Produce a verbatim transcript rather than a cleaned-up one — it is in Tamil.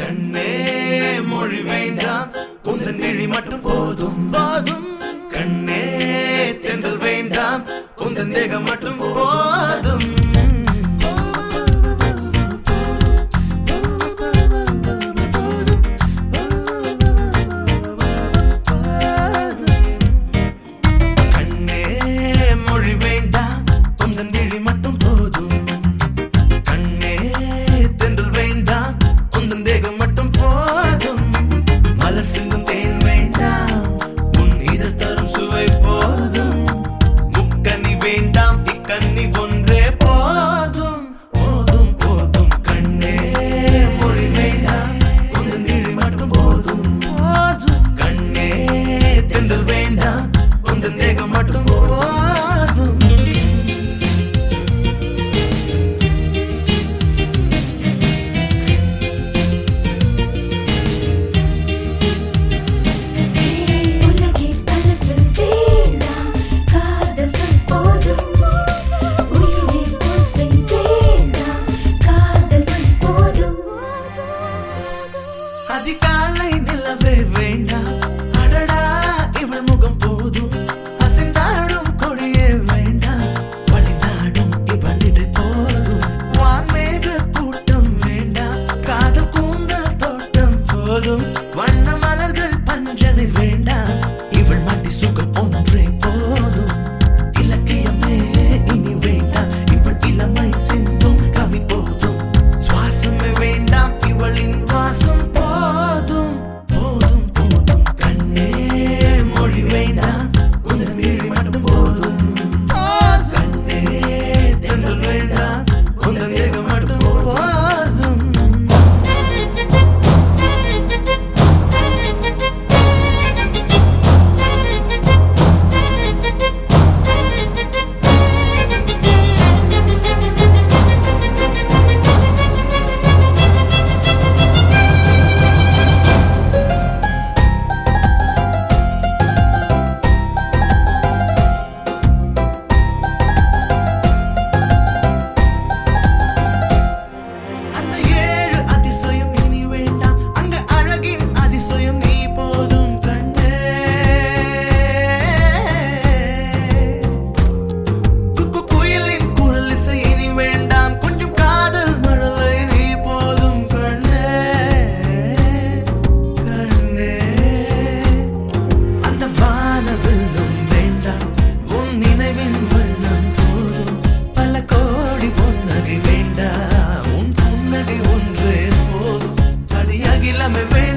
கண்ணே மொழி வேண்டாம் உந்தன் விழி மட்டும் போதும் போதும் கண்ணே தென்றல் வேண்டாம் உந்தன் தேகம் மட்டும் போதும் கண்ணே மொழி வேண்டாம் உந்தன் விழி மட்டும் போதும் கண்ணே தென்றல் வேண்டாம் உந்தன் தேகம் மட்டும் போதும் மலர் சிந்தும் தேன் வேண்டாம் உன் இதழ் தரும் சுவை போதும் முக்கண்ணி வேண்டாம் இக்கண்ணி ஒன்றே போதும் போதும் போதும் கண்ணே மொழி வேண்டாம் உந்தன் விழி மட்டும் போதும் போதும் கண்ணே தென்றல் வேண்டாம் உந்தன் தேகம் மட்டும் போதும் அதிகாலை நிலவே வேண்டாம் அடடா இவள் முகம் போதும் அசைந்தாடும் கொடியே வேண்டாம் வழிநாடும் இவளிடை போதும் வான்மேக கூட்டம் வேண்டாம் காதல் கூந்தல் தோட்டம் போதும் வண்ண மலர்கள் பஞ்சனை வேண்டாம் இவள் மடி சுகம் ஒன்றே போதும் இலக்கியமே இனி வேண்டாம் இவள் இளமை சிந்தும் கவி போதும் சுவாசமே வேண்டாம் இவளின் வாசம் me ve